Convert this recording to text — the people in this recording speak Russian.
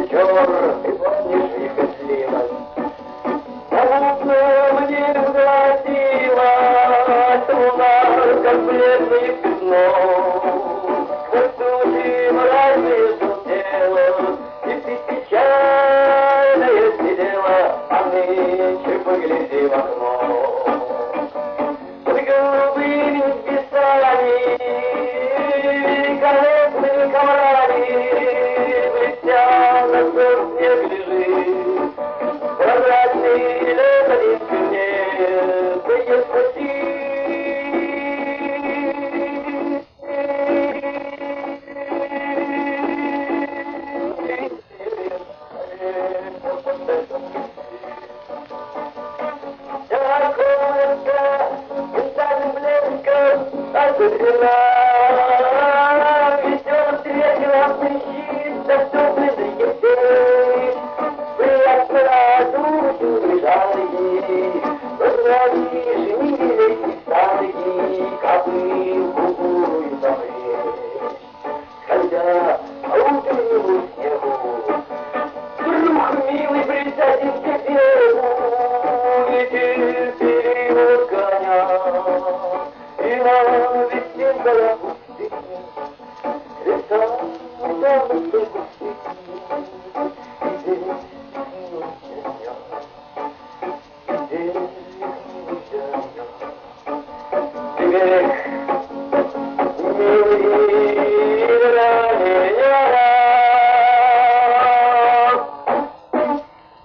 вечер, ты помнишь их излилась. Смутно мне угодилась луна, как бледное пятно. Сквозь тучи мрачные желтела, и ты печальная сидела, а нынче погляди в окно. Под голубыми небесами, великолепными коврами, блестя на снег лежит, прозрачный лето не сквернее, ты ее спаси. Весёлый ветер вам трещит, да всё ближе детей. Приятно душу прижалые, позвонишь, не великий старый, копылку бурую помречь. Скользя по утреннему снегу, друг милый, присядем к берегу, ветер перевод коня. И на весенней пустыне леса давно пустыни.